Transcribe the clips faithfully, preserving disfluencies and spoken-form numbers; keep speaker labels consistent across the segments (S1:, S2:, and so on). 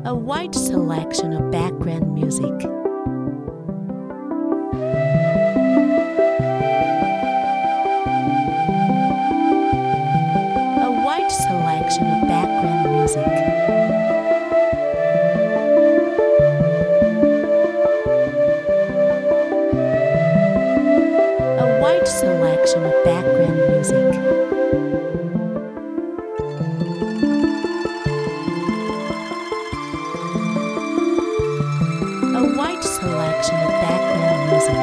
S1: A wide selection of background music. A wide selection of background music. A wide selection of background music. A wide selection of background music.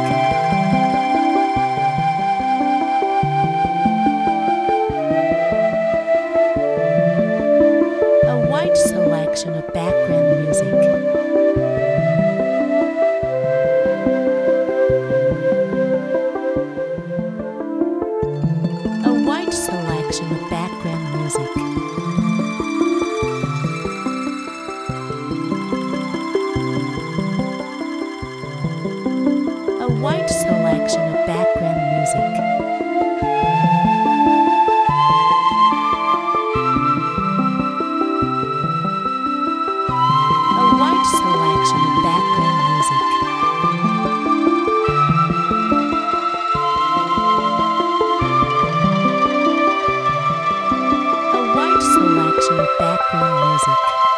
S1: A wide selection of background music. A wide selection of background music. A wide selection of background music. A wide selection of background music. A wide selection of background music.